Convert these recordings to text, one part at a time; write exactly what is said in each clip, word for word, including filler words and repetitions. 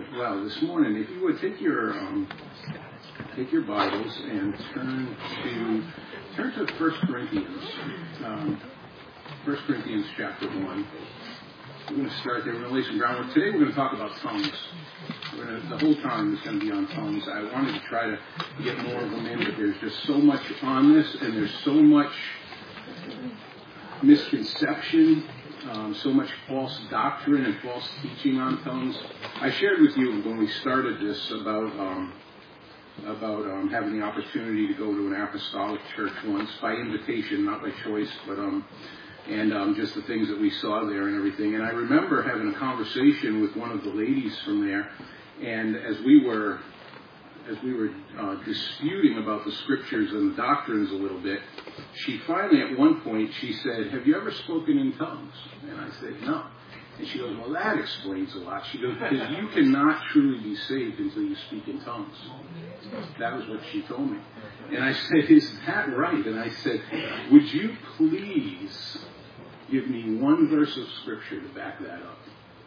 Well, this morning, if you would take your um, take your Bibles and turn to turn to First Corinthians, um, First Corinthians chapter one. We're going to start there. We're going to lay some groundwork. Today, we're going to talk about tongues. We're going to, the whole time is going to be on tongues. I wanted to try to get more of them in, but there's just so much on this, and there's so much misconception. Um, so much false doctrine and false teaching on tongues. I shared with you when we started this about um, about um, having the opportunity to go to an apostolic church once by invitation, not by choice, but um, and um, just the things that we saw there and everything. And I remember having a conversation with one of the ladies from there, and as we were as we were uh, disputing about the scriptures and the doctrines a little bit, she finally, at one point, she said, "Have you ever spoken in tongues?" And I said, "No." And she goes, "Well, that explains a lot." She goes, "Because you cannot truly be saved until you speak in tongues." That was what she told me. And I said, "Is that right?" And I said, "Would you please give me one verse of scripture to back that up?"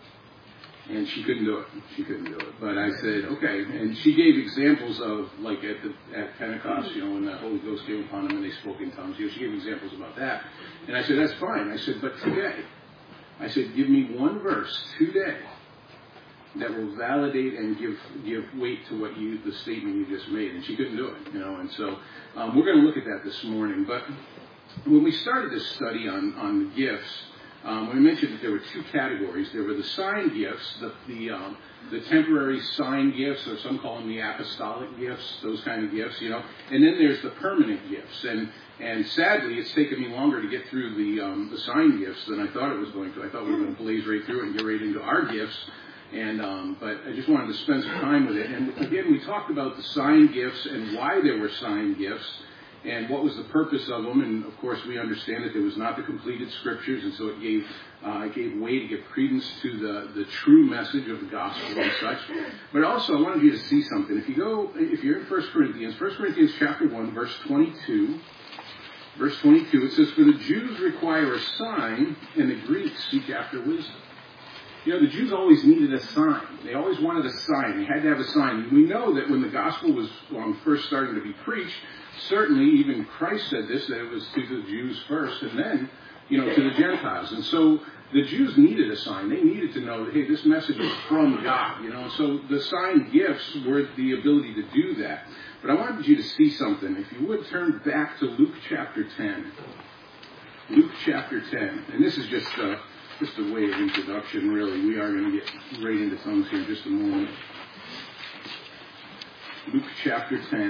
And she couldn't do it. She couldn't do it. But I said, okay. And she gave examples of, like at the at Pentecost, you know, when the Holy Ghost came upon them and they spoke in tongues. You know, she gave examples about that. And I said, that's fine. I said, but today, I said, give me one verse today that will validate and give give weight to what you, the statement you just made. And she couldn't do it, you know. And so um, we're going to look at that this morning. But when we started this study on, on the gifts, Um, we mentioned that there were two categories. There were the sign gifts, the the, um, the temporary sign gifts, or some call them the apostolic gifts, those kind of gifts, you know. And then there's the permanent gifts. And and sadly, it's taken me longer to get through the um, the sign gifts than I thought it was going to. I thought we were going to blaze right through it and get right into our gifts. And um, but I just wanted to spend some time with it. And again, we talked about the sign gifts and why there were sign gifts, and what was the purpose of them. And, of course, we understand that there was not the completed scriptures, and so it gave uh, it gave way to give credence to the, the true message of the gospel and such. But also, I wanted you to see something. If you go, if you're in First Corinthians, First Corinthians chapter one, verse twenty-two, verse twenty-two, it says, "For the Jews require a sign, and the Greeks seek after wisdom." You know, the Jews always needed a sign. They always wanted a sign. They had to have a sign. And we know that when the gospel was um, first starting to be preached, certainly even Christ said this, that it was to the Jews first and then, you know, to the Gentiles. And so the Jews needed a sign. They needed to know that, hey, this message is from God, you know. So the sign gifts were the ability to do that. But I wanted you to see something. If you would turn back to Luke chapter ten. Luke chapter ten. And this is just... Uh, Just a way of introduction, really. We are going to get right into tongues here in just a moment. Luke chapter ten.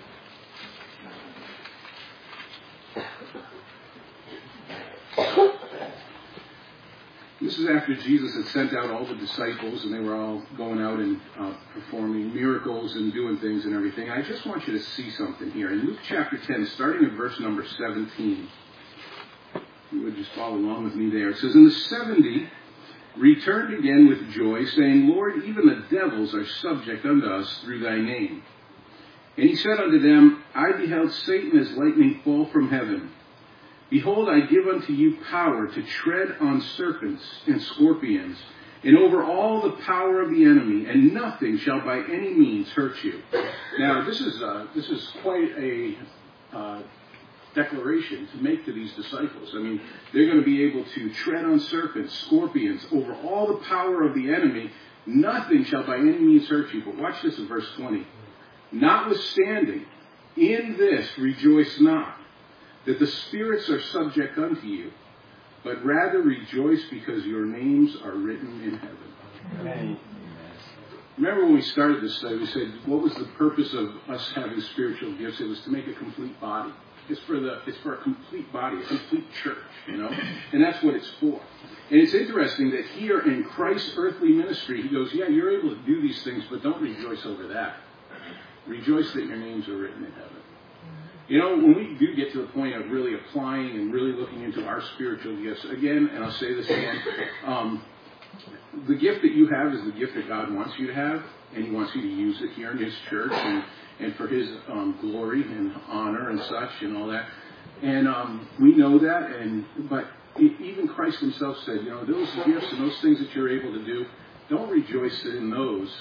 This is after Jesus had sent out all the disciples, and they were all going out and uh, performing miracles and doing things and everything. I just want you to see something here. In Luke chapter ten, starting at verse number seventeen. You would just follow along with me there. It says, "And the seventy returned again with joy, saying, Lord, even the devils are subject unto us through thy name. And he said unto them, I beheld Satan as lightning fall from heaven. Behold, I give unto you power to tread on serpents and scorpions, and over all the power of the enemy, and nothing shall by any means hurt you." Now, this is uh, this is quite a uh, declaration to make to these disciples. I mean, they're going to be able to tread on serpents, scorpions, over all the power of the enemy. Nothing shall by any means hurt you. But watch this in verse twenty. "Notwithstanding, in this rejoice not, that the spirits are subject unto you, but rather rejoice because your names are written in heaven." Amen. Remember when we started this study, we said, what was the purpose of us having spiritual gifts? It was to make a complete body. It's for the it's for a complete body, a complete church, you know, and that's what it's for. And it's interesting that here in Christ's earthly ministry, he goes, yeah, you're able to do these things, but don't rejoice over that. Rejoice that your names are written in heaven. You know, when we do get to the point of really applying and really looking into our spiritual gifts, again, and I'll say this again, um, the gift that you have is the gift that God wants you to have, and he wants you to use it here in his church, and and for his um, glory and honor and such and all that. And um, we know that, and but even Christ himself said, you know, those gifts and those things that you're able to do, don't rejoice in those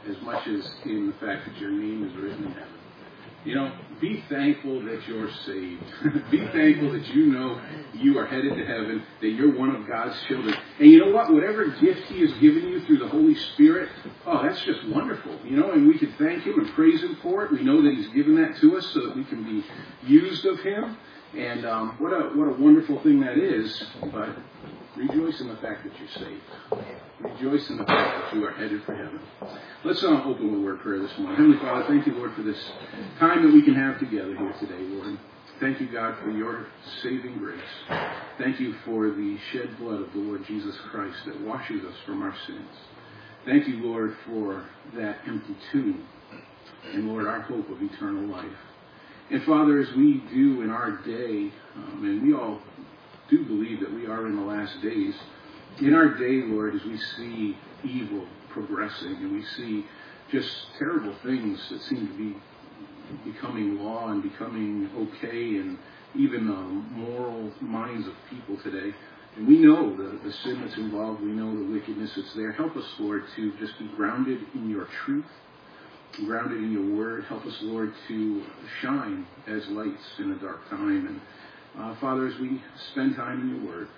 as much as in the fact that your name is written in heaven. You know, be thankful that you're saved. Be thankful that you know you are headed to heaven, that you're one of God's children. And you know what? Whatever gift He has given you through the Holy Spirit, oh, that's just wonderful. You know, and we can thank Him and praise Him for it. We know that He's given that to us so that we can be used of Him. And um, what a what a wonderful thing that is. But rejoice in the fact that you're saved. Rejoice in the fact that you are headed for heaven. Let's uh, open with a word of prayer this morning. Heavenly Father, thank you, Lord, for this time that we can have together here today, Lord. Thank you, God, for your saving grace. Thank you for the shed blood of the Lord Jesus Christ that washes us from our sins. Thank you, Lord, for that empty tomb. And, Lord, our hope of eternal life. And, Father, as we do in our day, um, and we all do believe that we are in the last days, in our day, Lord, as we see evil progressing and we see just terrible things that seem to be becoming law and becoming okay and even um, moral minds of people today, and we know the, the sin that's involved, we know the wickedness that's there. Help us, Lord, to just be grounded in your truth, grounded in your word. Help us, Lord, to shine as lights in a dark time. And uh, Father, as we spend time in your word,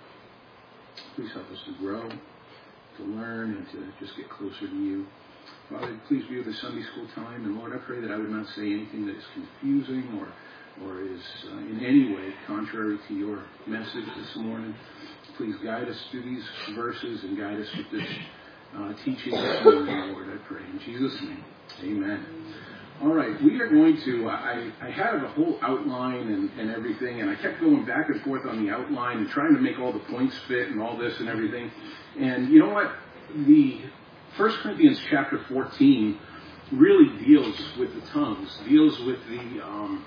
please help us to grow, to learn, and to just get closer to you. Father, please be with the Sunday school time. And Lord, I pray that I would not say anything that is confusing or or is uh, in any way contrary to your message this morning. Please guide us through these verses and guide us with this uh, teaching this morning, Lord, I pray. In Jesus' name, amen. All right, we are going to, uh, I, I had a whole outline and, and everything, and I kept going back and forth on the outline and trying to make all the points fit and all this and everything. And you know what? The First Corinthians chapter fourteen really deals with the tongues, deals with the, um,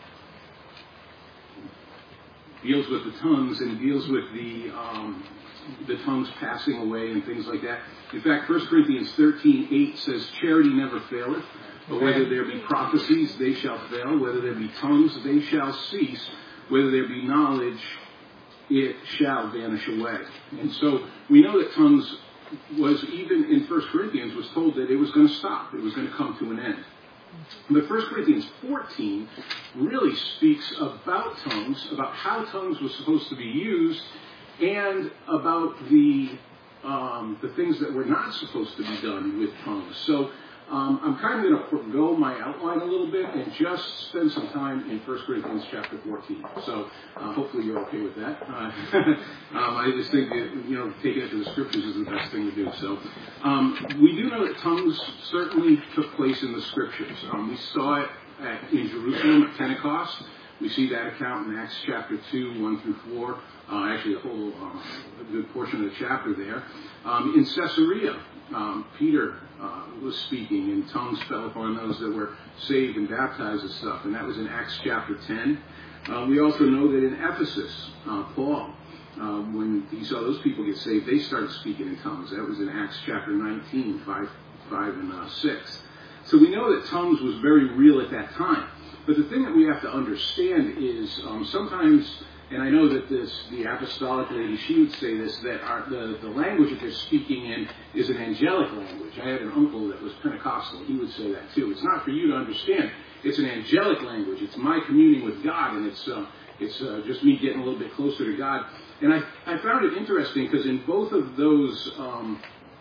deals with the tongues and deals with the, um, the tongues passing away and things like that. In fact, First Corinthians thirteen eight says, charity never faileth. But whether there be prophecies, they shall fail. Whether there be tongues, they shall cease. Whether there be knowledge, it shall vanish away. And so we know that tongues was, even in First Corinthians, was told that it was going to stop. It was going to come to an end. But First Corinthians fourteen really speaks about tongues, about how tongues was supposed to be used, and about the um, the things that were not supposed to be done with tongues. So Um, I'm kind of going to forego my outline a little bit and just spend some time in First Corinthians chapter fourteen. So uh, hopefully you're okay with that. Uh, um, I just think that, you know, taking it to the scriptures is the best thing to do. So um, we do know that tongues certainly took place in the scriptures. Um, we saw it at, in Jerusalem at Pentecost. We see that account in Acts chapter two, one through four. Uh, actually, a whole uh, a good portion of the chapter there. Um, in Caesarea, um, Peter uh, was speaking, and tongues fell upon those that were saved and baptized and stuff. And that was in Acts chapter ten. Uh, we also know that in Ephesus, uh, Paul, um, when he saw those people get saved, they started speaking in tongues. That was in Acts chapter nineteen, five, five and uh, six. So we know that tongues was very real at that time. But the thing that we have to understand is um, sometimes, and I know that this, the apostolic lady, she would say this, that our, the, the language that they're speaking in is an angelic language. I had an uncle that was Pentecostal. He would say that too. It's not for you to understand. It's an angelic language. It's my communing with God, and it's uh, it's uh, just me getting a little bit closer to God. And I, I found it interesting because in both of those um,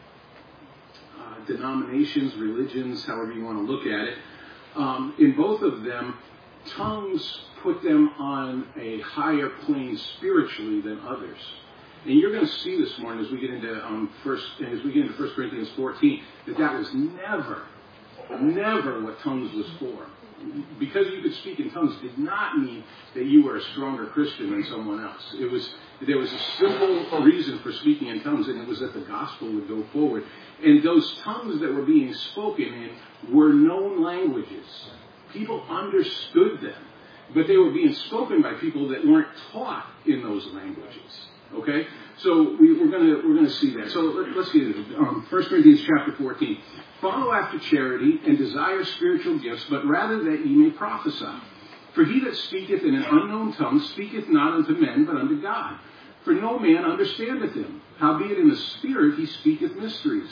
uh, denominations, religions, however you want to look at it, Um, in both of them, tongues put them on a higher plane spiritually than others. And you're going to see this morning as we get into um, first, as we get into First Corinthians fourteen, that that was never, never what tongues was for. Because you could speak in tongues did not mean that you were a stronger Christian than someone else. It was there was a simple reason for speaking in tongues, and it was that the gospel would go forward. And those tongues that were being spoken in were known languages. People understood them, but they were being spoken by people that weren't taught in those languages. Okay, so we, we're gonna we're gonna see that. So let, let's get into it. Um, First Corinthians chapter fourteen. Follow after charity and desire spiritual gifts, but rather that ye may prophesy. For he that speaketh in an unknown tongue speaketh not unto men, but unto God. For no man understandeth him. Howbeit in the Spirit he speaketh mysteries.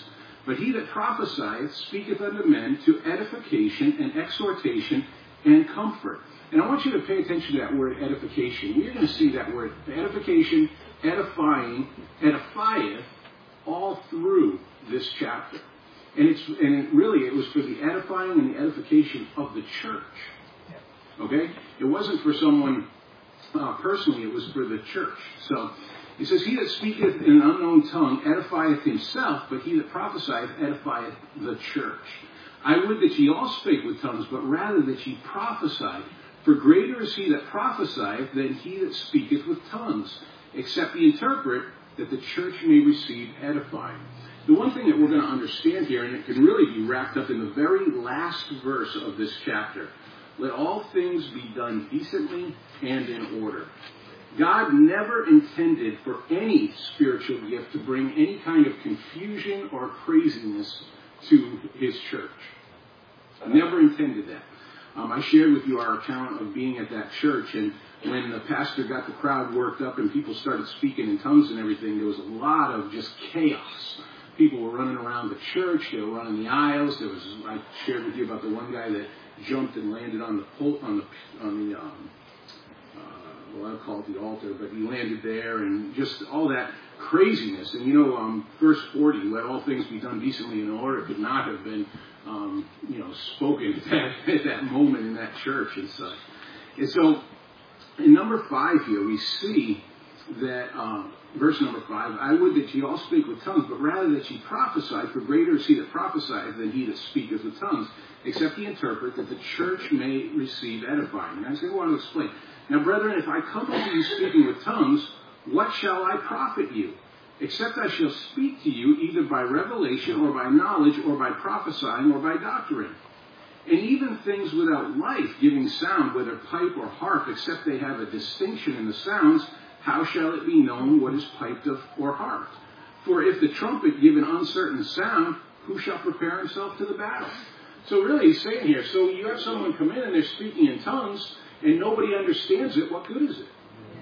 But he that prophesieth speaketh unto men to edification and exhortation and comfort. And I want you to pay attention to that word edification. We're going to see that word edification, edifying, edifieth all through this chapter. And it's and it really it was for the edifying and the edification of the church. Okay? It wasn't for someone uh, personally, it was for the church. So he says, he that speaketh in an unknown tongue edifieth himself, but he that prophesieth edifieth the church. I would that ye all spake with tongues, but rather that ye prophesied. For greater is he that prophesieth than he that speaketh with tongues, except he interpret, that the church may receive edifying. The one thing that we're going to understand here, and it can really be wrapped up in the very last verse of this chapter, let all things be done decently and in order. God never intended for any spiritual gift to bring any kind of confusion or craziness to his church. Never intended that. Um, I shared with you our account of being at that church, and when the pastor got the crowd worked up and people started speaking in tongues and everything, there was a lot of just chaos. People were running around the church, they were running the aisles. There was, I shared with you about the one guy that jumped and landed on the pul- on the on the um, uh, well, I call it the altar, but he landed there, and just all that craziness. And you know, um, verse forty, let all things be done decently in order, could not have been um, you know spoken at that, at that moment in that church and such. And so, in number five here, we see that. Uh, Verse number five, I would that ye all speak with tongues, but rather that ye prophesy, for greater is he that prophesieth than he that speaketh with tongues, except he interpret, that the church may receive edifying. And I just want to explain. Now, brethren, if I come unto you speaking with tongues, what shall I profit you? Except I shall speak to you either by revelation, or by knowledge, or by prophesying, or by doctrine. And even things without life giving sound, whether pipe or harp, except they have a distinction in the sounds, how shall it be known what is piped of or harped? For if the trumpet give an uncertain sound, who shall prepare himself to the battle? So really he's saying here, so you have someone come in and they're speaking in tongues, and nobody understands it, what good is it?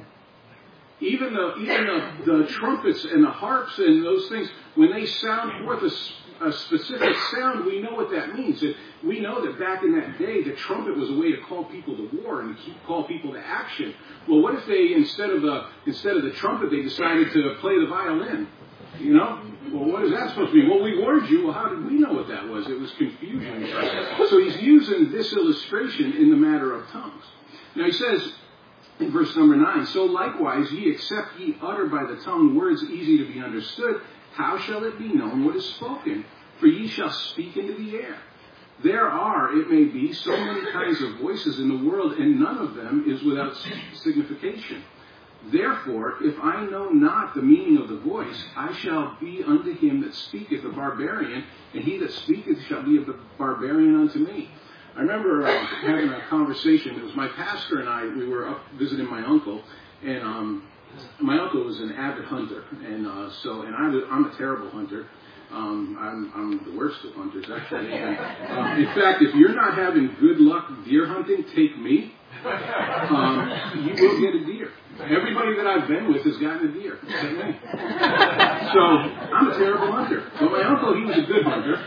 Even the even the, the trumpets and the harps and those things, when they sound forth a, a specific sound, we know what that means. And we know that back in that day, the trumpet was a way to call people to war and to keep, call people to action. Well, what if they, instead of the instead of the trumpet, they decided to play the violin? You know? Well, what is that supposed to be? Well, we warned you. Well, how did we know what that was? It was confusion. So he's using this illustration in the matter of tongues. Now he says, in verse number nine, so likewise ye, except ye utter by the tongue words easy to be understood, how shall it be known what is spoken? For ye shall speak into the air. There are, it may be, so many kinds of voices in the world, and none of them is without signification. Therefore, if I know not the meaning of the voice, I shall be unto him that speaketh a barbarian, and he that speaketh shall be a barbarian unto me. I remember uh, having a conversation. It was my pastor and I. We were up visiting my uncle, and um, my uncle was an avid hunter, and uh, so and I was, I'm a terrible hunter. Um, I'm, I'm the worst of hunters, actually. And, uh, in fact, if you're not having good luck deer hunting, take me. Um, you will get a deer. Everybody that I've been with has gotten a deer. Take me. So I'm a terrible hunter. But my uncle, he was a good hunter.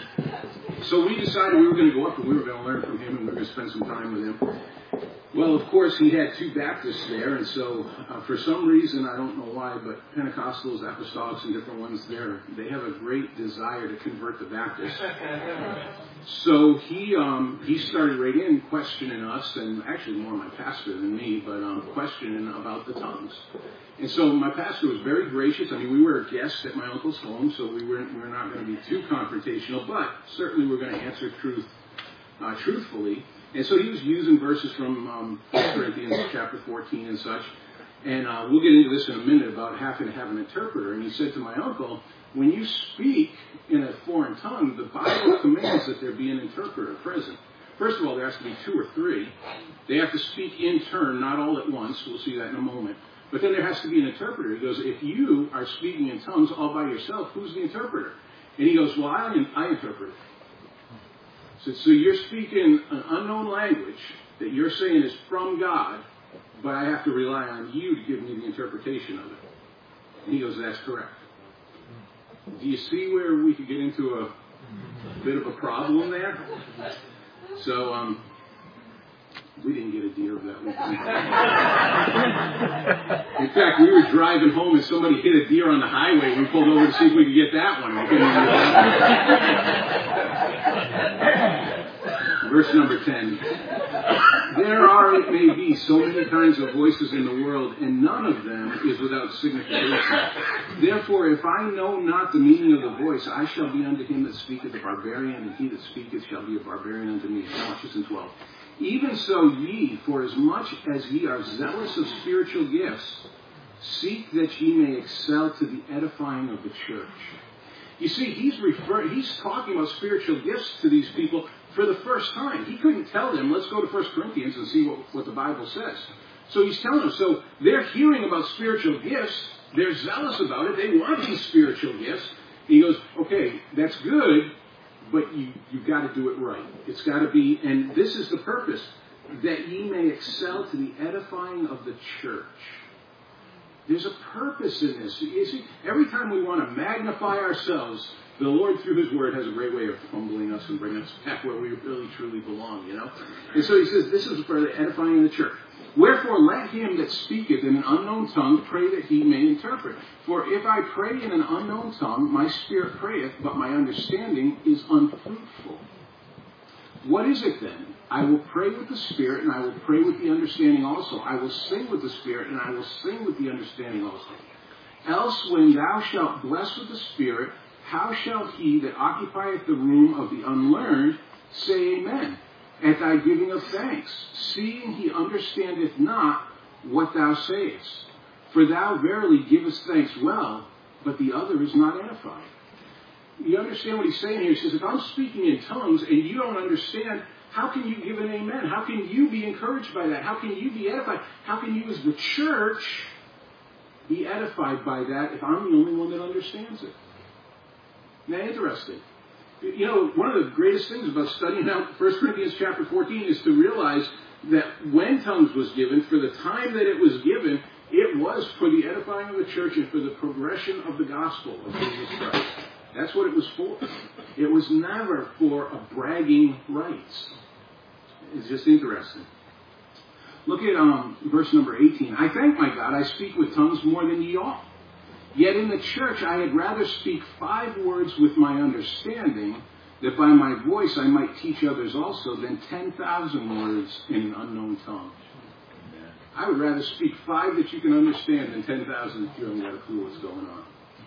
So we decided we were going to go up and we were going to learn from him and we were going to spend some time with him. Well, of course, he had two Baptists there, and so uh, for some reason, I don't know why, but Pentecostals, Apostolics, and different ones there, they have a great desire to convert the Baptists. So he um, he started right in questioning us, and actually more my pastor than me, but um, questioning about the tongues. And so my pastor was very gracious. I mean, we were a guest at my uncle's home, so we weren't, we were not going to be too confrontational, but certainly we're going to answer truth uh, truthfully. And so he was using verses from um, First Corinthians chapter fourteen and such. And uh, we'll get into this in a minute about having to have an interpreter. And he said to my uncle, when you speak in a foreign tongue, the Bible commands that there be an interpreter present. First of all, there has to be two or three. They have to speak in turn, not all at once. We'll see that in a moment. But then there has to be an interpreter. He goes, if you are speaking in tongues all by yourself, who's the interpreter? And he goes, well, I, I interpret. So, so you're speaking an unknown language that you're saying is from God, but I have to rely on you to give me the interpretation of it. And he goes, that's correct. Do you see where we could get into a bit of a problem there? So, um, we didn't get a deer that weekend. In fact, we were driving home and somebody hit a deer on the highway. We pulled over to see if we could get that one. We couldn't get that one. Verse number ten. There are, it may be, so many kinds of voices in the world, and none of them is without signification. Therefore, if I know not the meaning of the voice, I shall be unto him that speaketh a barbarian, and he that speaketh shall be a barbarian unto me. Now watch this in twelve. Even so ye, for as much as ye are zealous of spiritual gifts, seek that ye may excel to the edifying of the church. You see, he's refer- he's talking about spiritual gifts to these people for the first time. He couldn't tell them, let's go to First Corinthians and see what, what the Bible says. So he's telling them, so they're hearing about spiritual gifts, they're zealous about it, they want these spiritual gifts. He goes, okay, that's good, but you, you've got to do it right. It's got to be, and this is the purpose, that ye may excel to the edifying of the church. There's a purpose in this. You see, every time we want to magnify ourselves, the Lord, through His Word, has a great way of humbling us and bringing us back where we really, truly belong, you know? And so He says, this is for the edifying of the church. Wherefore, let him that speaketh in an unknown tongue pray that he may interpret. For if I pray in an unknown tongue, my spirit prayeth, but my understanding is unfruitful. What is it then? I will pray with the Spirit, and I will pray with the understanding also. I will sing with the Spirit, and I will sing with the understanding also. Else, when thou shalt bless with the Spirit, how shall he that occupieth the room of the unlearned say Amen at thy giving of thanks, seeing he understandeth not what thou sayest? For thou verily givest thanks well, but the other is not edified. You understand what he's saying here? He says, if I'm speaking in tongues and you don't understand, how can you give an amen? How can you be encouraged by that? How can you be edified? How can you as the church be edified by that if I'm the only one that understands it? Isn't that interesting? You know, one of the greatest things about studying out First Corinthians chapter fourteen is to realize that when tongues was given, for the time that it was given, it was for the edifying of the church and for the progression of the gospel of Jesus Christ. That's what it was for. It was never for a bragging rights. It's just interesting. Look at um, verse number eighteen. I thank my God, I speak with tongues more than ye all. Yet in the church I had rather speak five words with my understanding, that by my voice I might teach others also, than ten thousand words in an unknown tongue. I would rather speak five that you can understand than ten thousand that you haven't got a clue what's going on.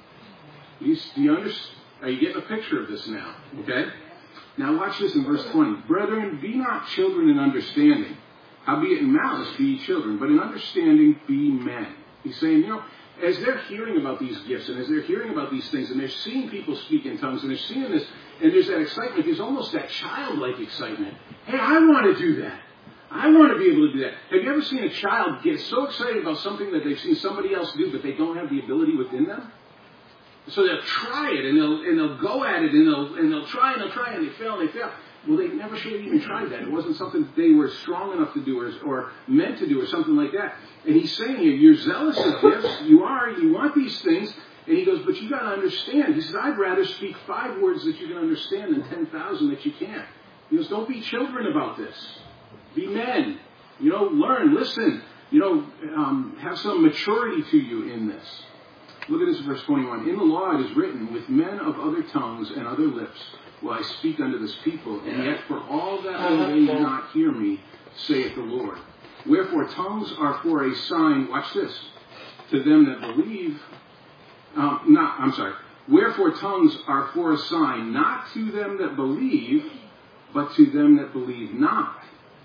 You, do you understand? Are you getting a picture of this now? Okay? Now watch this in verse twenty. Brethren, be not children in understanding. Howbeit in malice be ye children, but in understanding be men. He's saying, you know, as they're hearing about these gifts, and as they're hearing about these things, and they're seeing people speak in tongues, and they're seeing this, and there's that excitement, there's almost that childlike excitement. Hey, I want to do that. I want to be able to do that. Have you ever seen a child get so excited about something that they've seen somebody else do, but they don't have the ability within them? So they'll try it, and they'll and they'll go at it, and they'll and they'll try and they'll try, and they fail and they fail. Well, they never should have even tried that. It wasn't something that they were strong enough to do or, or meant to do or something like that. And he's saying here, you're zealous of gifts. You are. You want these things. And he goes, but you got to understand. He says, I'd rather speak five words that you can understand than ten thousand that you can't. He goes, don't be children about this. Be men. You know, learn, listen. You know, um, have some maturity to you in this. Look at this verse twenty-one. In the law it is written, with men of other tongues and other lips will I speak unto this people, and yet for all that will they not hear me, saith the Lord. Wherefore tongues are for a sign, watch this, to them that believe, um, not, I'm sorry, wherefore tongues are for a sign, not to them that believe, but to them that believe not.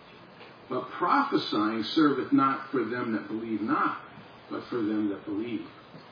But prophesying serveth not for them that believe not, but for them that believe.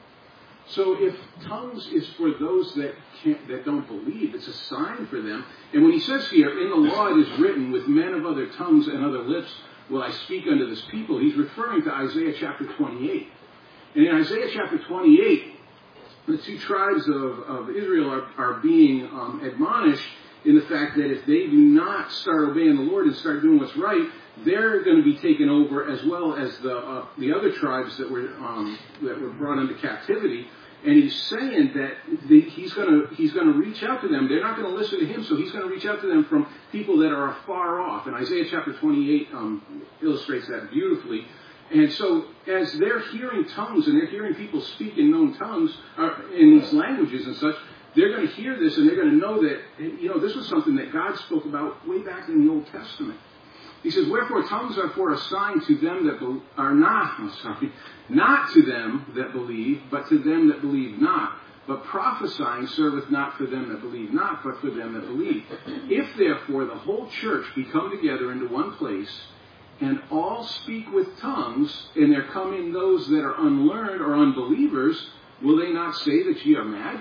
So if tongues is for those that can't, that don't believe, it's a sign for them. And when he says here, in the law it is written, with men of other tongues and other lips will I speak unto this people, he's referring to Isaiah chapter twenty-eight. And in Isaiah chapter twenty-eight, the two tribes of, of Israel are, are being um, admonished in the fact that if they do not start obeying the Lord and start doing what's right, they're going to be taken over, as well as the uh, the other tribes that were um, that were brought into captivity. And he's saying that the, he's going to he's going to reach out to them. They're not going to listen to him, so he's going to reach out to them from people that are afar off. And Isaiah chapter twenty-eight um, illustrates that beautifully. And so as they're hearing tongues and they're hearing people speak in known tongues, uh, in these languages and such, they're going to hear this and they're going to know that, you know, this was something that God spoke about way back in the Old Testament. He says, wherefore tongues are for a sign to them that be- are not, I'm sorry, not to them that believe, but to them that believe not. But prophesying serveth not for them that believe not, but for them that believe. If therefore the whole church be come together into one place, and all speak with tongues, and there come in those that are unlearned or unbelievers, will they not say that ye are mad?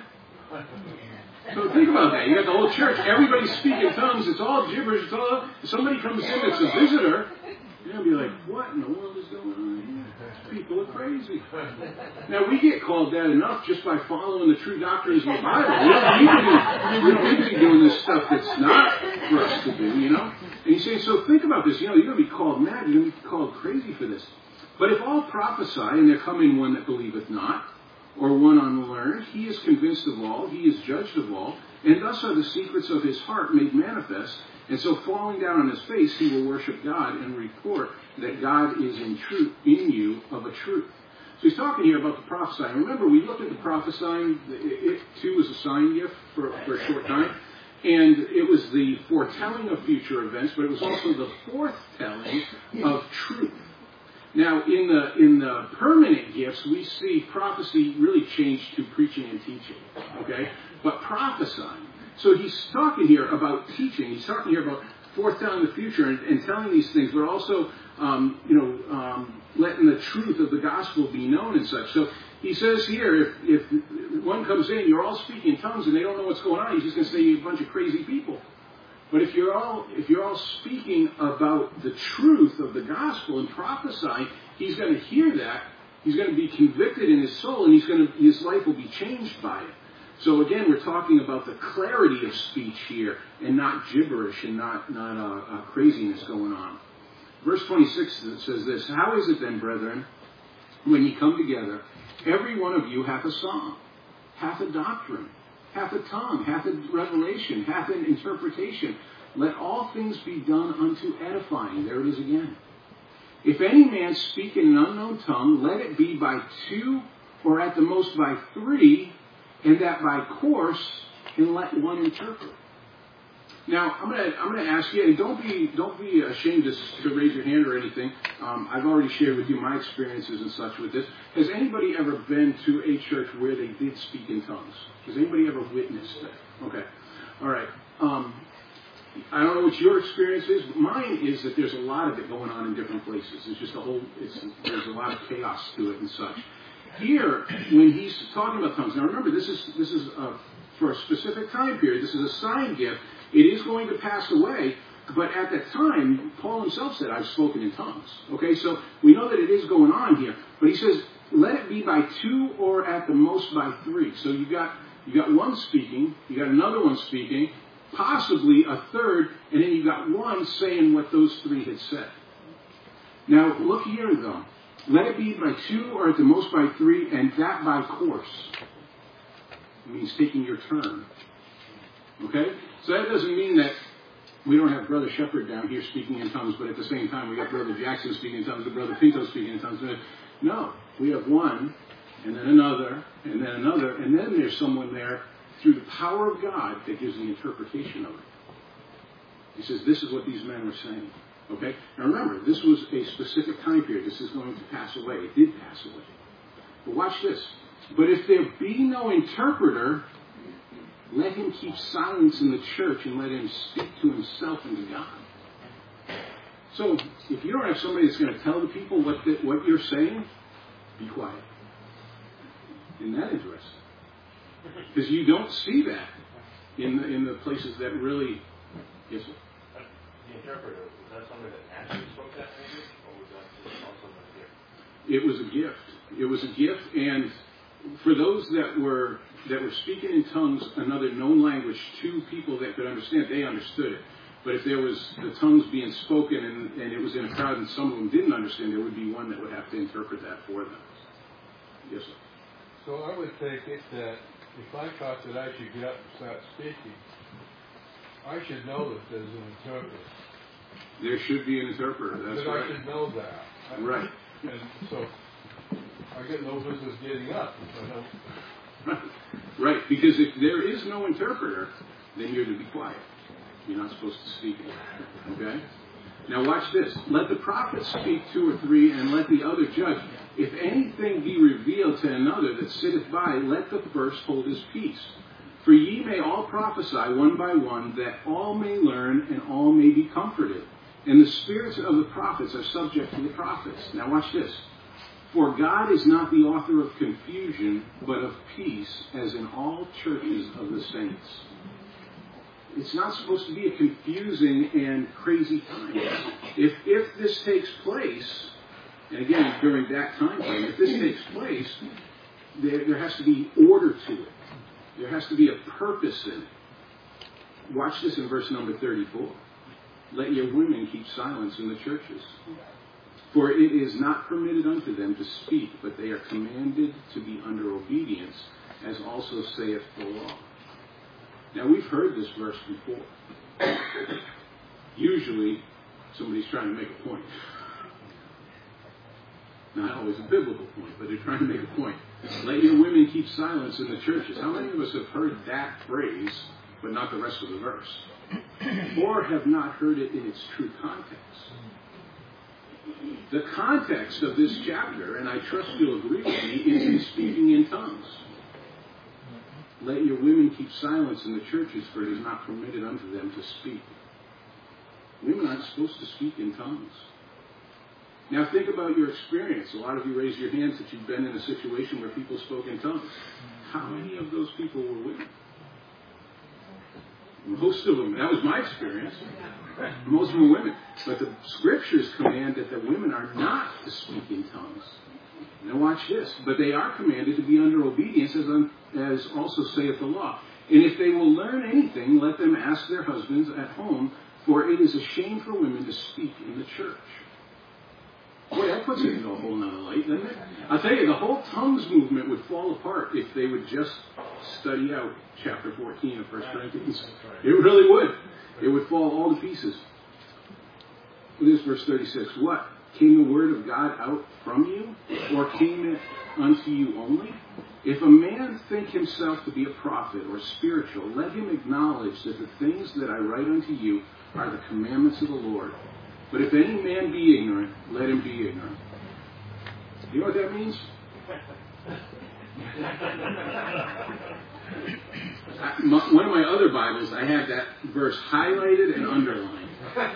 So think about that. You got the whole church, everybody's speaking tongues, it's all gibberish, it's all, somebody comes in that's a visitor, you're going to be like, what in the world is going on here? People are crazy. Now, we get called that enough just by following the true doctrines of the Bible. We don't need to be, we don't need to be doing this stuff that's not for us to do, you know? And he's saying, so think about this. You know, you're going to be called mad. You're going to be called crazy for this. But if all prophesy, and there come in one that believeth not, or one unlearned, he is convinced of all, he is judged of all, and thus are the secrets of his heart made manifest. And so falling down on his face, he will worship God and report that God is in truth, in you of a truth. So he's talking here about the prophesying. Remember, we looked at the prophesying. It, it too was a sign gift for, for a short time. And it was the foretelling of future events, but it was also the forthtelling of truth. Now, in the in the permanent gifts, we see prophecy really change to preaching and teaching, okay? But prophesying. So he's talking here about teaching. He's talking here about foretelling the future and, and telling these things, but also, um, you know, um, letting the truth of the gospel be known and such. So he says here, if, if one comes in, you're all speaking in tongues and they don't know what's going on, he's just going to say you're a bunch of crazy people. But if you're all if you're all speaking about the truth of the gospel and prophesying, he's going to hear that. He's going to be convicted in his soul, and he's going to his life will be changed by it. So again, we're talking about the clarity of speech here, and not gibberish and not not uh, uh, craziness going on. Verse twenty-six says this: How is it then, brethren, when ye come together, every one of you hath a song, hath a doctrine, hath a tongue, hath a revelation, hath an interpretation. Let all things be done unto edifying. There it is again. If any man speak in an unknown tongue, let it be by two, or at the most by three, and that by course, and let one interpret. Now, I'm going to I'm going to ask you, and don't be don't be ashamed to, to raise your hand or anything. Um, I've already shared with you my experiences and such with this. Has anybody ever been to a church where they did speak in tongues? Has anybody ever witnessed that? Okay, all right. Um, I don't know what your experience is. Mine is that there's a lot of it going on in different places. It's just a whole. It's there's a lot of chaos to it and such. Here, when he's talking about tongues, now remember this is this is uh, for a specific time period. This is a sign gift. It is going to pass away, but at that time, Paul himself said, I've spoken in tongues. Okay, so we know that it is going on here. But he says, let it be by two or at the most by three. So you got you got one speaking, you got another one speaking, possibly a third, and then you got one saying what those three had said. Now, look here, though. Let it be by two or at the most by three, and that by course. It means taking your turn. Okay? So that doesn't mean that we don't have Brother Shepherd down here speaking in tongues, but at the same time we got Brother Jackson speaking in tongues and Brother Pinto speaking in tongues. No, we have one, and then another, and then another, and then there's someone there through the power of God that gives the interpretation of it. He says, this is what these men were saying. Okay? Now remember, this was a specific time period. This is going to pass away. It did pass away. But watch this. But if there be no interpreter, let him keep silence in the church and let him speak to himself and to God. So, if you don't have somebody that's going to tell the people what the, what you're saying, be quiet. Isn't that interesting? Because you don't see that in the, in the places that really... Yes, sir? The interpreter, was that somebody that actually spoke that language, or was that just also a gift? It was a gift. It was a gift, and for those that were that were speaking in tongues, another known language to people that could understand, they understood it. But if there was the tongues being spoken and, and it was in a crowd and some of them didn't understand, there would be one that would have to interpret that for them. Yes, sir. So I would take it that if I thought that I should get up and start speaking, I should know that there's an interpreter. There should be an interpreter, that's that right. I should know that. I, right. And so I get no business getting up if I don't. Right. Right, because if there is no interpreter, then you're to be quiet. You're not supposed to speak. Okay? Now watch this. Let the prophet speak two or three, and let the other judge. If anything be revealed to another that sitteth by, let the first hold his peace. For ye may all prophesy one by one, that all may learn and all may be comforted. And the spirits of the prophets are subject to the prophets. Now watch this. For God is not the author of confusion, but of peace, as in all churches of the saints. It's not supposed to be a confusing and crazy time. If if this takes place, and again, during that time frame, if this takes place, there, there has to be order to it. There has to be a purpose in it. Watch this in verse number thirty-four. Let your women keep silence in the churches. For it is not permitted unto them to speak, but they are commanded to be under obedience, as also saith the law. Now, we've heard this verse before. Usually, somebody's trying to make a point. Not always a biblical point, but they're trying to make a point. Let your women keep silence in the churches. How many of us have heard that phrase, but not the rest of the verse? Or have not heard it in its true context? The context of this chapter, and I trust you'll agree with me, is in speaking in tongues. Let your women keep silence in the churches, for it is not permitted unto them to speak. Women aren't supposed to speak in tongues. Now think about your experience. A lot of you raise your hands that you've been in a situation where people spoke in tongues. How many of those people were women? Most of them. That was my experience. Most of them were women. But the scriptures command that the women are not to speak in tongues. Now watch this. But they are commanded to be under obedience, as, un, as also saith the law. And if they will learn anything, let them ask their husbands at home, for it is a shame for women to speak in the church. Boy, that puts it into a whole nother light, doesn't it? I'll tell you, the whole tongues movement would fall apart if they would just study out chapter fourteen of First Corinthians. It really would. It would fall all to pieces. Look at this, verse thirty-six. What? Came the word of God out from you? Or came it unto you only? If a man think himself to be a prophet or spiritual, let him acknowledge that the things that I write unto you are the commandments of the Lord. But if any man be ignorant, let him be ignorant. You know what that means? I, my, one of my other Bibles, I have that verse highlighted and underlined.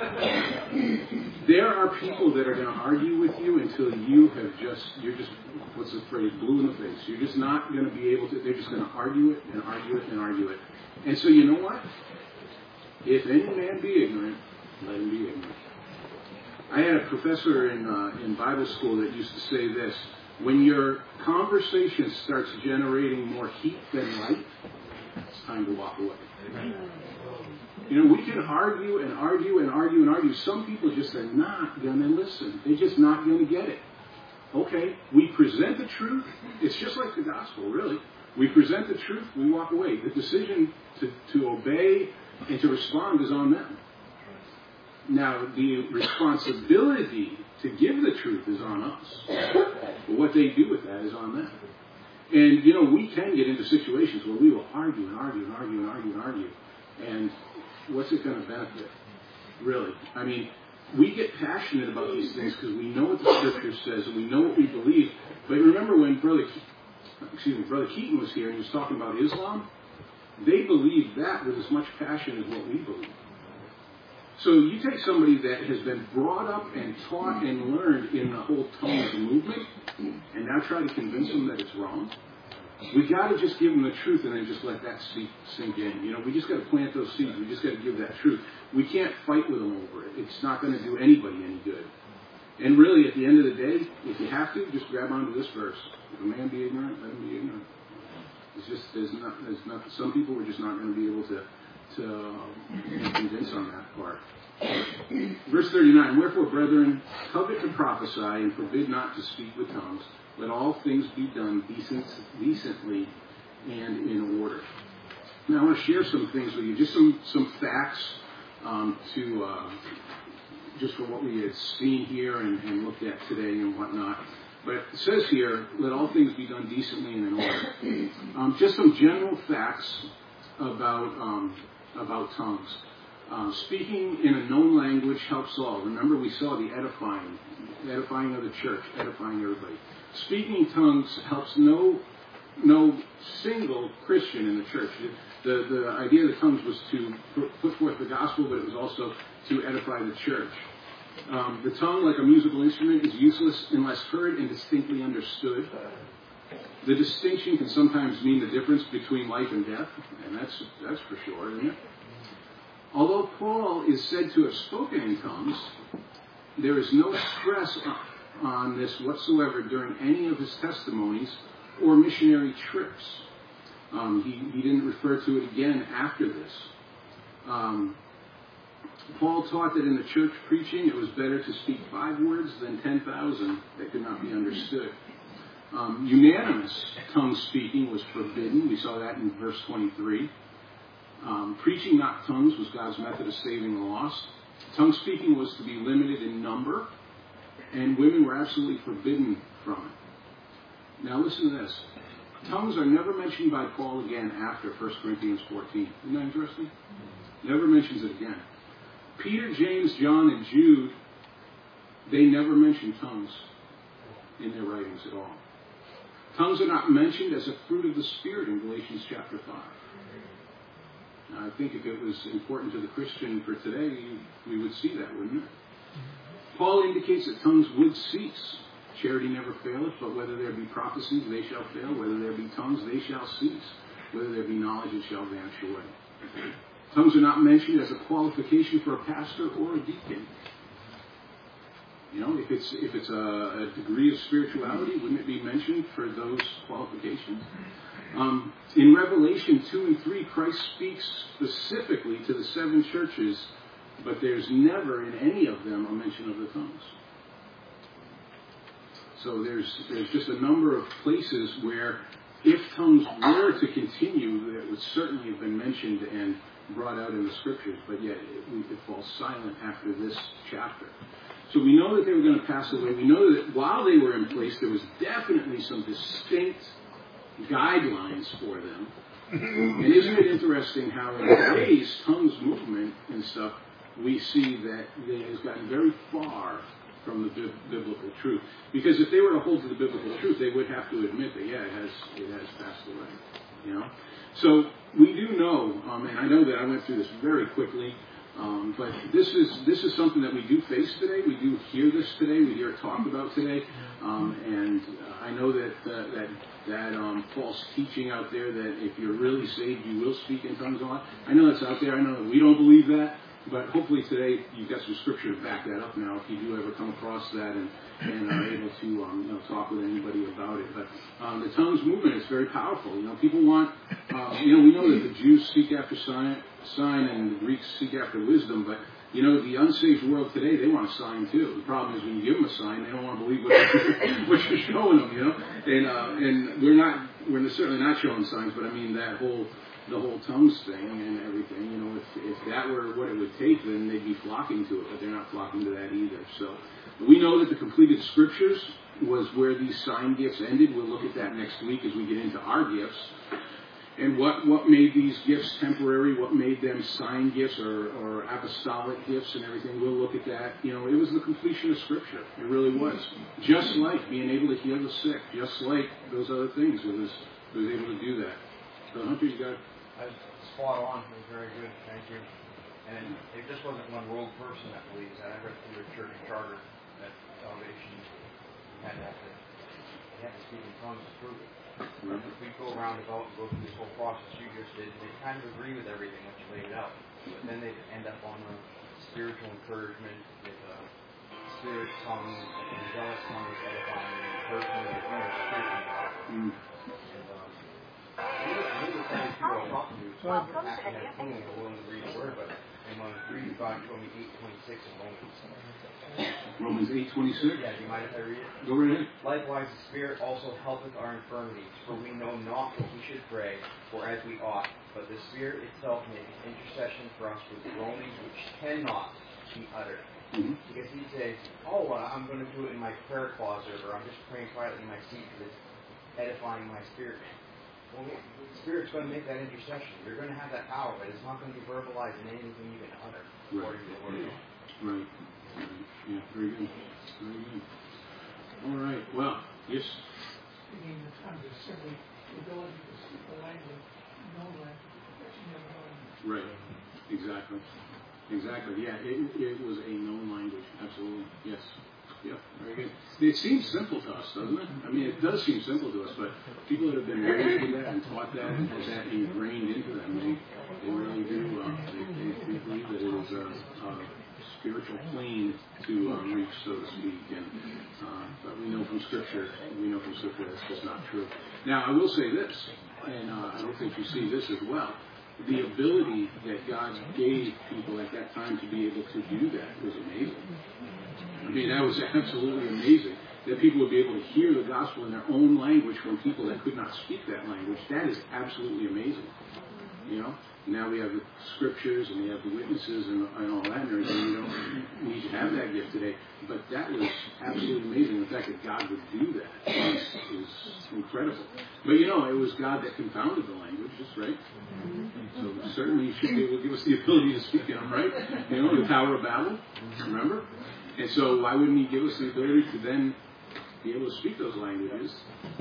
There are people that are going to argue with you until you have just, you're just, what's the phrase, blue in the face. You're just not going to be able to, they're just going to argue it and argue it and argue it. And so you know what? If any man be ignorant, let him be ignorant. I had a professor in uh, in Bible school that used to say this: when your conversation starts generating more heat than light, it's time to walk away. You know, we can argue and argue and argue and argue. Some people just are not going to listen. They're just not going to get it. Okay, we present the truth. It's just like the gospel, really. We present the truth, we walk away. The decision to, to obey and to respond is on them. Now, the responsibility to give the truth is on us. But what they do with that is on them. And, you know, we can get into situations where we will argue and argue and argue and argue and argue. And what's it going to benefit? Really? I mean, we get passionate about these things because we know what the Scripture says and we know what we believe. But remember when Brother, excuse me, Brother Keaton was here and he was talking about Islam? They believed that with as much passion as what we believe. So you take somebody that has been brought up and taught and learned in the whole tongues movement, and now try to convince them that it's wrong. We got to just give them the truth and then just let that seed sink in. You know, we just got to plant those seeds. We just got to give that truth. We can't fight with them over it. It's not going to do anybody any good. And really, at the end of the day, if you have to, just grab onto this verse: if a man be ignorant, let him be ignorant. It's just there's not there's not some people we're just not going to be able to. to um, convince on that part. Verse thirty-nine, wherefore, brethren, covet to prophesy, and forbid not to speak with tongues. Let all things be done decent, decently and in order. Now, I want to share some things with you, just some, some facts um, to uh, just for what we had seen here and, and looked at today and whatnot. But it says here, let all things be done decently and in order. Um, just some general facts about um, about tongues. Uh, speaking in a known language helps all. Remember, we saw the edifying, edifying of the church, edifying everybody. Speaking tongues helps no no single Christian in the church. The, the idea of the tongues was to put forth the gospel, but it was also to edify the church. Um, the tongue, like a musical instrument, is useless unless heard and distinctly understood. The distinction can sometimes mean the difference between life and death, and that's that's for sure, isn't it? Although Paul is said to have spoken in tongues, there is no stress on this whatsoever during any of his testimonies or missionary trips. Um, he, he didn't refer to it again after this. Um, Paul taught that in the church preaching it was better to speak five words than ten thousand that could not be understood. Um, unanimous tongue speaking was forbidden. We saw that in verse twenty-three. Um, preaching not tongues was God's method of saving the lost. Tongue speaking was to be limited in number, and women were absolutely forbidden from it. Now listen to this. Tongues are never mentioned by Paul again after First Corinthians fourteen. Isn't that interesting? Never mentions it again. Peter, James, John, and Jude, they never mention tongues in their writings at all. Tongues are not mentioned as a fruit of the Spirit in Galatians chapter five. Now, I think if it was important to the Christian for today, we would see that, wouldn't it? Paul indicates that tongues would cease. Charity never faileth, but whether there be prophecies, they shall fail. Whether there be tongues, they shall cease. Whether there be knowledge, it shall vanish away. Tongues are not mentioned as a qualification for a pastor or a deacon. You know, if it's if it's a, a degree of spirituality, wouldn't it be mentioned for those qualifications? Um, in Revelation two and three, Christ speaks specifically to the seven churches, but there's never in any of them a mention of the tongues. So there's there's just a number of places where if tongues were to continue, it would certainly have been mentioned and brought out in the scriptures, but yet it, it falls silent after this chapter. So we know that they were going to pass away. We know that while they were in place, there was definitely some distinct guidelines for them. And isn't it interesting how in today's tongues movement and stuff, we see that it has gotten very far from the bi- biblical truth. Because if they were to hold to the biblical truth, they would have to admit that, yeah, it has it has passed away. You know? So we do know, um, and I know that I went through this very quickly, um, but this is this is something that we do face today. We do hear this today. We hear it talked about today. Um, and uh, I know that uh, that that um, false teaching out there that if you're really saved, you will speak in tongues a lot. I know that's out there. I know that we don't believe that. But hopefully today you've got some scripture to back that up now if you do ever come across that and, and are able to um, you know, talk with anybody about it. But um, the tongues movement is very powerful. You know, people want, uh, you know, we know that the Jews seek after sign, sign and the Greeks seek after wisdom, but, you know, the unsaved world today, they want a sign too. The problem is when you give them a sign, they don't want to believe what, what you're showing them, you know. And, uh, and we're not, we're certainly not showing signs, but I mean that whole... the whole tongues thing and everything, you know, if, if that were what it would take, then they'd be flocking to it, but they're not flocking to that either. So we know that the completed scriptures was where these sign gifts ended. We'll look at that next week as we get into our gifts. And what, what made these gifts temporary, what made them sign gifts or, or apostolic gifts and everything, we'll look at that. You know, it was the completion of Scripture. It really was. Just like being able to heal the sick, just like those other things, it was, it was able to do that. So Hunter, you got it? That's spot on. It was very good. Thank you. And it just wasn't one rogue person that believes that. I read through the church charter that salvation had to have to, they had to speak in tongues to prove it. Right. If we go around about and go through this whole process you just did, they kind of agree with everything that you laid out. But then they end up on the spiritual encouragement with uh, spirit tongues, angelic tongues, edifying, and personally, you know, spiritual. Mm. And, um, I knew the thing too I was talking to, so I actually had a feeling I willing to read the word, but And on three, God showed me eight twenty-six in Romans. Romans eight twenty-six. Yeah, do you mind if I read it? Go right ahead. Likewise, the Spirit also helpeth our infirmities, for we know not what we should pray for as we ought, but the Spirit itself maketh intercession for us with groanings which cannot be uttered. Mm-hmm. Because he'd say, oh, well, I'm going to do it in my prayer closet, or I'm just praying quietly in my seat because it's edifying my spirit. Well, the Spirit's going to make that intercession. You're going to have that power, but it's not going to be verbalized in anything you can utter, Right. according to the Word of God. Right. Right. Yeah, very good. Very good. All right. Well, yes. Speaking in tongues is simply the ability to speak the language, know language, perfection of the language. Right. Exactly. Exactly. Yeah, it, it was a known language. Absolutely. Yes. Yeah, very good. It seems simple to us, doesn't it? I mean, it does seem simple to us, but people that have been raised with that and taught that and had that ingrained into them, they, they really do, uh, they, they, they believe that it is a, a spiritual plane to um, reach, so to speak. And uh, but we know from Scripture, we know from Scripture that's just not true. Now, I will say this, and uh, I don't think you see this as well. The ability that God gave people at that time to be able to do that was amazing. I mean, that was absolutely amazing. That people would be able to hear the gospel in their own language from people that could not speak that language. That is absolutely amazing. You know? Now we have the scriptures and we have the witnesses and, and all that and everything. We don't need to have that gift today. But that was absolutely amazing. The fact that God would do that is, is incredible. But you know, it was God that confounded the languages, right? So certainly He should be able to give us the ability to speak in them, right? You know, the Tower of Babel, remember? And so why wouldn't He give us the ability to then be able to speak those languages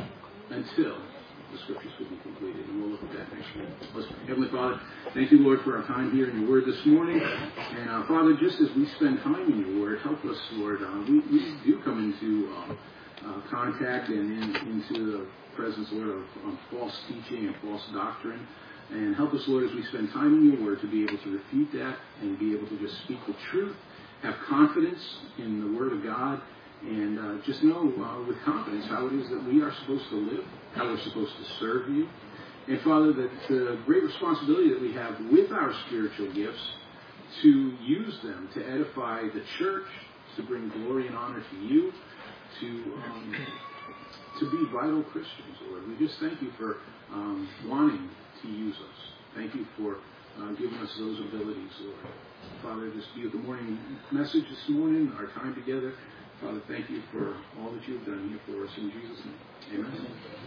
until the Scriptures will be completed? And we'll look at that next week. Let's pray. Heavenly Father, thank you, Lord, for our time here in your Word this morning. And uh, Father, just as we spend time in your Word, help us, Lord. Uh, we, we do come into uh, uh, contact and in, into the presence, Lord, of, of false teaching and false doctrine. And help us, Lord, as we spend time in your Word to be able to refute that and be able to just speak the truth, have confidence in the Word of God, and uh, just know uh, with confidence how it is that we are supposed to live, how we're supposed to serve you. And, Father, that the great responsibility that we have with our spiritual gifts to use them to edify the church, to bring glory and honor to you, to um, to be vital Christians, Lord. We just thank you for um, wanting to use us. Thank you for uh, giving us those abilities, Lord. Father, just be with the morning message this morning, our time together. Father, thank you for all that you've done here for us. In Jesus' name, amen.